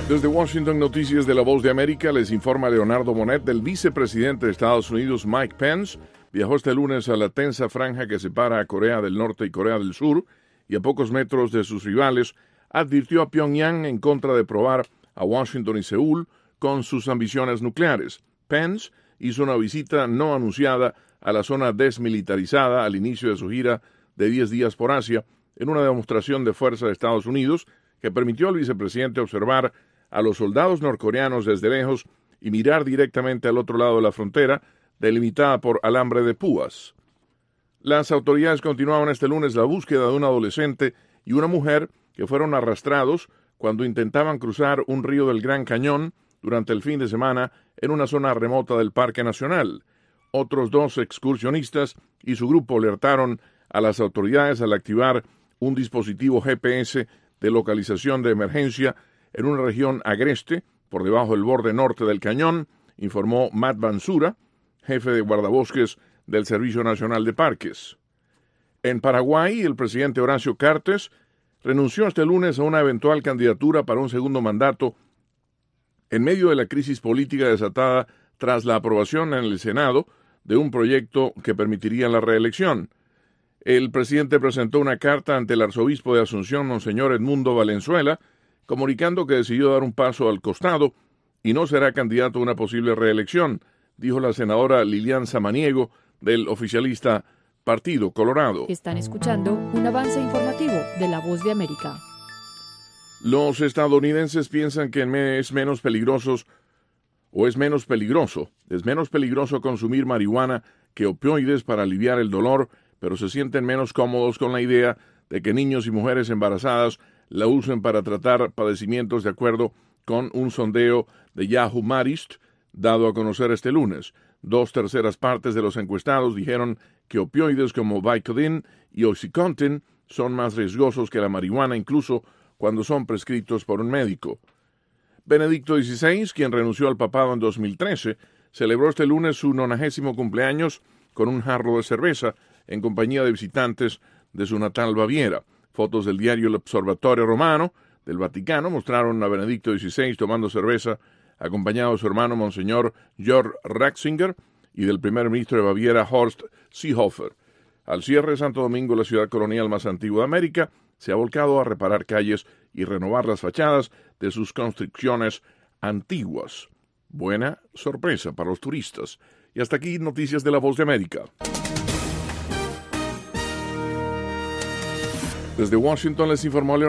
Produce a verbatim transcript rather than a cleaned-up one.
Desde Washington, Noticias de la Voz de América, les informa Leonardo Bonet. Del vicepresidente de Estados Unidos, Mike Pence, viajó este lunes a la tensa franja que separa a Corea del Norte y Corea del Sur, y a pocos metros de sus rivales, advirtió a Pyongyang en contra de probar a Washington y Seúl con sus ambiciones nucleares. Pence hizo una visita no anunciada a la zona desmilitarizada al inicio de su gira de diez días por Asia, en una demostración de fuerza de Estados Unidos que permitió al vicepresidente observar a los soldados norcoreanos desde lejos y mirar directamente al otro lado de la frontera, delimitada por alambre de púas. Las autoridades continuaban este lunes la búsqueda de un adolescente y una mujer que fueron arrastrados cuando intentaban cruzar un río del Gran Cañón durante el fin de semana en una zona remota del Parque Nacional. Otros dos excursionistas y su grupo alertaron a las autoridades al activar un dispositivo G P S de localización de emergencia en una región agreste, por debajo del borde norte del cañón, informó Matt Bansura, jefe de guardabosques del Servicio Nacional de Parques. En Paraguay, el presidente Horacio Cartes renunció este lunes a una eventual candidatura para un segundo mandato en medio de la crisis política desatada tras la aprobación en el Senado de un proyecto que permitiría la reelección. El presidente presentó una carta ante el arzobispo de Asunción, Monseñor Edmundo Valenzuela, comunicando que decidió dar un paso al costado y no será candidato a una posible reelección, dijo la senadora Lilian Samaniego del oficialista Partido Colorado. Están escuchando un avance informativo de La Voz de América. Los estadounidenses piensan que es menos peligrosos o es menos peligroso, es menos peligroso consumir marihuana que opioides para aliviar el dolor, pero se sienten menos cómodos con la idea de que niños y mujeres embarazadas la usen para tratar padecimientos, de acuerdo con un sondeo de Yahoo Marist dado a conocer este lunes. Dos terceras partes de los encuestados dijeron que opioides como Vicodin y Oxycontin son más riesgosos que la marihuana, incluso cuando son prescritos por un médico. Benedicto dieciséis, quien renunció al papado en dos mil trece, celebró este lunes su nonagésimo cumpleaños con un jarro de cerveza en compañía de visitantes de su natal Baviera. Fotos del diario El Observatorio Romano del Vaticano mostraron a Benedicto dieciséis tomando cerveza, acompañado de su hermano Monseñor Georg Ratzinger y del primer ministro de Baviera Horst Seehofer. Al cierre de Santo Domingo, la ciudad colonial más antigua de América, se ha volcado a reparar calles y renovar las fachadas de sus construcciones antiguas. Buena sorpresa para los turistas. Y hasta aquí, Noticias de la Voz de América. Desde Washington les informó